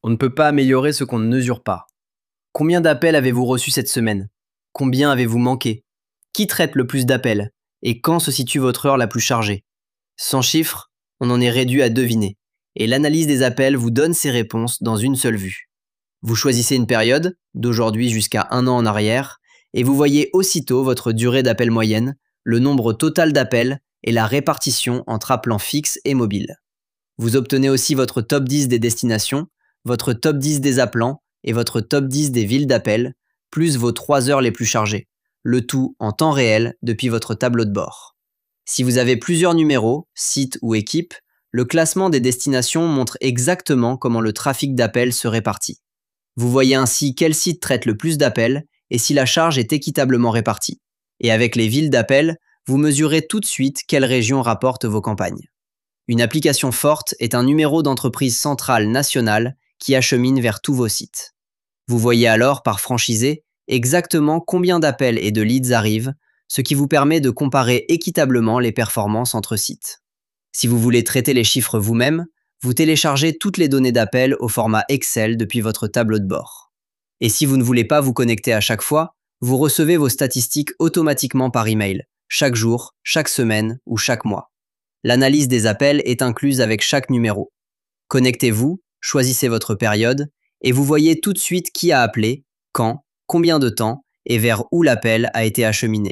On ne peut pas améliorer ce qu'on ne mesure pas. Combien d'appels avez-vous reçus cette semaine? Combien avez-vous manqué? Qui traite le plus d'appels? Et quand se situe votre heure la plus chargée? Sans chiffres, on en est réduit à deviner. Et l'analyse des appels vous donne ces réponses dans une seule vue. Vous choisissez une période, d'aujourd'hui jusqu'à 1 an en arrière, et vous voyez aussitôt votre durée d'appel moyenne, le nombre total d'appels et la répartition entre appelants fixes et mobiles. Vous obtenez aussi votre top 10 des destinations, votre top 10 des appelants et votre top 10 des villes d'appel, plus vos 3 heures les plus chargées, le tout en temps réel depuis votre tableau de bord. Si vous avez plusieurs numéros, sites ou équipes, le classement des destinations montre exactement comment le trafic d'appels se répartit. Vous voyez ainsi quel site traite le plus d'appels et si la charge est équitablement répartie. Et avec les villes d'appel, vous mesurez tout de suite quelle région rapporte vos campagnes. Une application forte est un numéro d'entreprise centrale nationale qui achemine vers tous vos sites. Vous voyez alors par franchisé exactement combien d'appels et de leads arrivent, ce qui vous permet de comparer équitablement les performances entre sites. Si vous voulez traiter les chiffres vous-même, vous téléchargez toutes les données d'appel au format Excel depuis votre tableau de bord. Et si vous ne voulez pas vous connecter à chaque fois, vous recevez vos statistiques automatiquement par email, chaque jour, chaque semaine ou chaque mois. L'analyse des appels est incluse avec chaque numéro. Connectez-vous, choisissez votre période et vous voyez tout de suite qui a appelé, quand, combien de temps et vers où l'appel a été acheminé.